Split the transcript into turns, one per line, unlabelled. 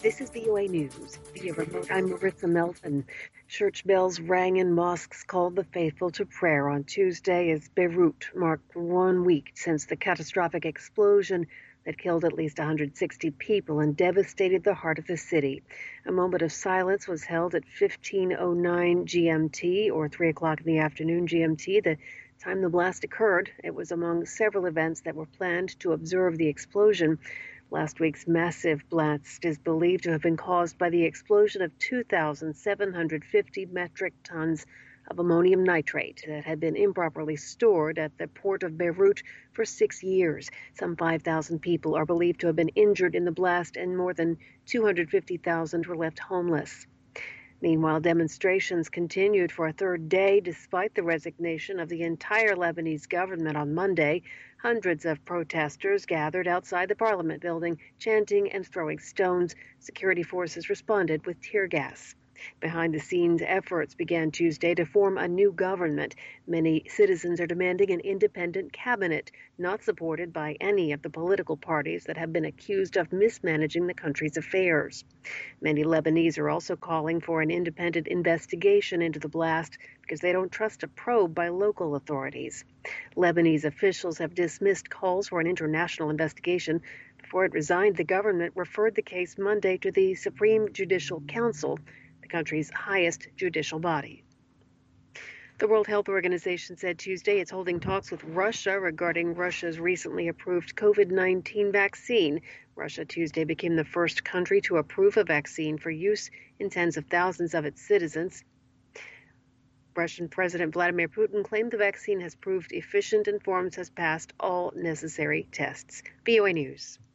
This is VOA News. Via remote, I'm Marissa Melton. Church bells rang and mosques called the faithful to prayer on Tuesday as Beirut marked 1 week since the catastrophic explosion that killed at least 160 people and devastated the heart of the city. A moment of silence was held at 15:09 GMT, or 3 o'clock in the afternoon GMT, the time the blast occurred. It was among several events that were planned to observe the explosion. Last week's massive blast is believed to have been caused by the explosion of 2,750 metric tons of ammonium nitrate that had been improperly stored at the port of Beirut for 6 years. Some 5,000 people are believed to have been injured in the blast, and more than 250,000 were left homeless. Meanwhile, demonstrations continued for a third day despite the resignation of the entire Lebanese government on Monday. Hundreds of protesters gathered outside the parliament building, chanting and throwing stones. Security forces responded with tear gas. Behind-the-scenes efforts began Tuesday to form a new government. Many citizens are demanding an independent cabinet, not supported by any of the political parties that have been accused of mismanaging the country's affairs. Many Lebanese are also calling for an independent investigation into the blast because they don't trust a probe by local authorities. Lebanese officials have dismissed calls for an international investigation. Before it resigned, the government referred the case Monday to the Supreme Judicial Council, the country's highest judicial body. The World Health Organization said Tuesday it's holding talks with Russia regarding Russia's recently approved COVID-19 vaccine. Russia Tuesday became the first country to approve a vaccine for use in tens of thousands of its citizens. Russian President Vladimir Putin claimed the vaccine has proved efficient and has passed all necessary tests. VOA News.